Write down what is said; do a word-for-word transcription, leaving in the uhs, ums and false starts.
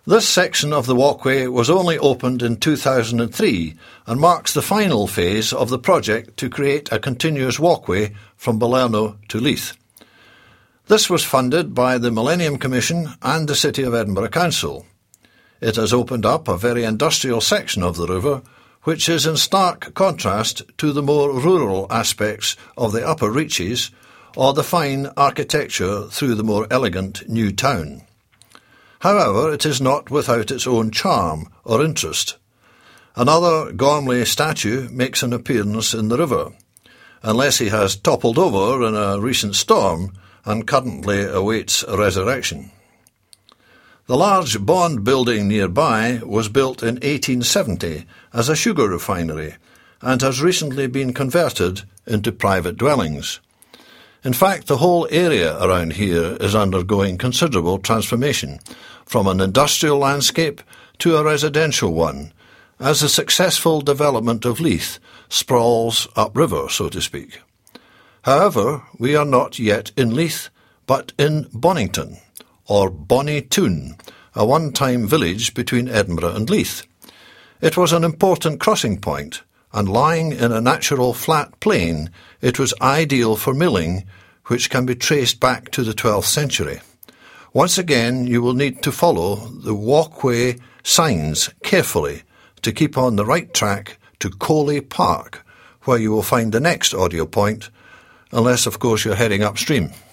This section of the walkway was only opened in two thousand three and marks the final phase of the project to create a continuous walkway from Balerno to Leith. This was funded by the Millennium Commission and the City of Edinburgh Council. It has opened up a very industrial section of the river, which is in stark contrast to the more rural aspects of the upper reaches or the fine architecture through the more elegant new town. However, it is not without its own charm or interest. Another Gormley statue makes an appearance in the river, unless he has toppled over in a recent storm and currently awaits a resurrection. The large Bond building nearby was built in eighteen seventy as a sugar refinery and has recently been converted into private dwellings. In fact, the whole area around here is undergoing considerable transformation, from an industrial landscape to a residential one, as the successful development of Leith sprawls upriver, so to speak. However, we are not yet in Leith, but in Bonnington, or Bonnytoon, a one-time village between Edinburgh and Leith. It was an important crossing point, and lying in a natural flat plain, it was ideal for milling, which can be traced back to the twelfth century. Once again, you will need to follow the walkway signs carefully to keep on the right track to Coley Park, where you will find the next audio point, unless, of course, you're heading upstream.